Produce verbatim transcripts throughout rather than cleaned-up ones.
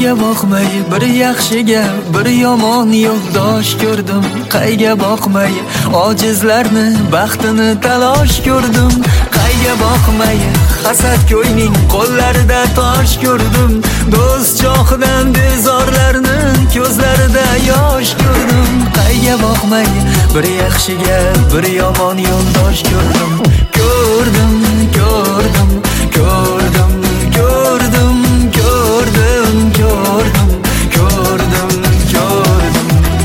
qayga boqmay bir yaxshiga bir yomon yo'ldosh ko'rdim. Qayga boqmay ojizlarni baxtini talosh ko'rdim. Qayga boqmay hasad ko'yning qo'llarida tosh ko'rdim. Do'st chohidan bezorlarni ko'zlarida yosh ko'rdim. Qayga boqmay bir yaxshiga bir yomon yo'ldosh ko'rdim. Ko'rdim, ko'rdim, ko'rdim, ko'rdim, ko'rdim, ko'rdim, ko'rdim, ko'rdim.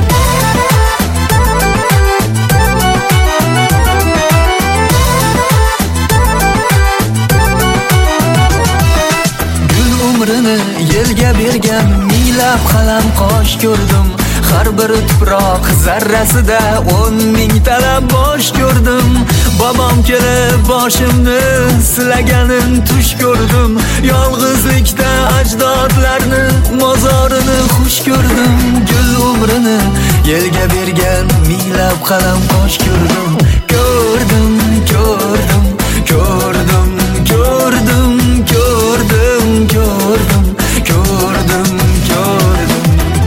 Gul umrini yelga bergan minglab qalam qosh ko'rdim. Har bir tuproq zarrasida o'n ming talab bosh ko'rdim. Bobom kelib boshimni silaganin tush ko'rdim. Yolg'izlikda ajdodlarni mozorini xush ko'rdim. Gul umrini yelga bergan minglab qalam qosh ko'rdim. Ko'rdim, ko'rdim, ko'rdim, ko'rdim, ko'rdim, ko'rdim, ko'rdim, ko'rdim.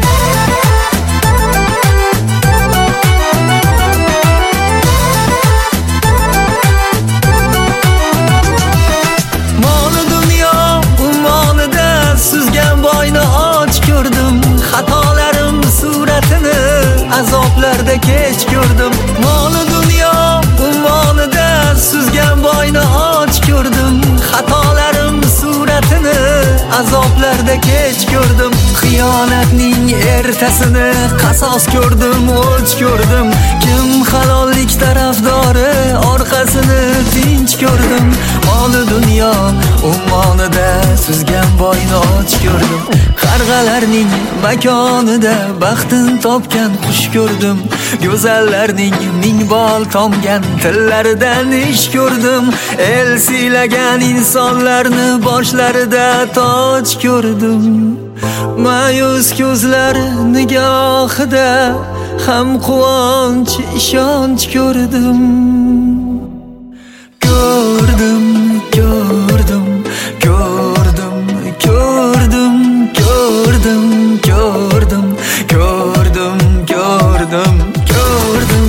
Xatolarim suratini azoblarda kech ko'rdim. Moli dunyo umonida suzgan boyni och ko'rdim. Xatolarim suratini azoblarda kech ko'rdim. Xiyonatning ertasini qasos ko'rdim, o'ch ko'rdim. Kim halollik tarafdori orqasini tinch ko'rdim. Moli dunyo umonida suzgan boyni och ko'rdim. Qarg'alarning makonida baxtin topgan qush ko'rdim. Go'zallarning ming bol tomgan tillaridan ish ko'rdim. El siylagan insonlarni boshlarida toj ko'rdim. Ma'yus ko'zlar nigohida ham quvonch ishonch ko'rdim. Ko'rdim, ko'rdim, ko'rdim, ko'rdim, ko'rdim, ko'rdim, ko'rdim, ko'rdim, ko'rdim.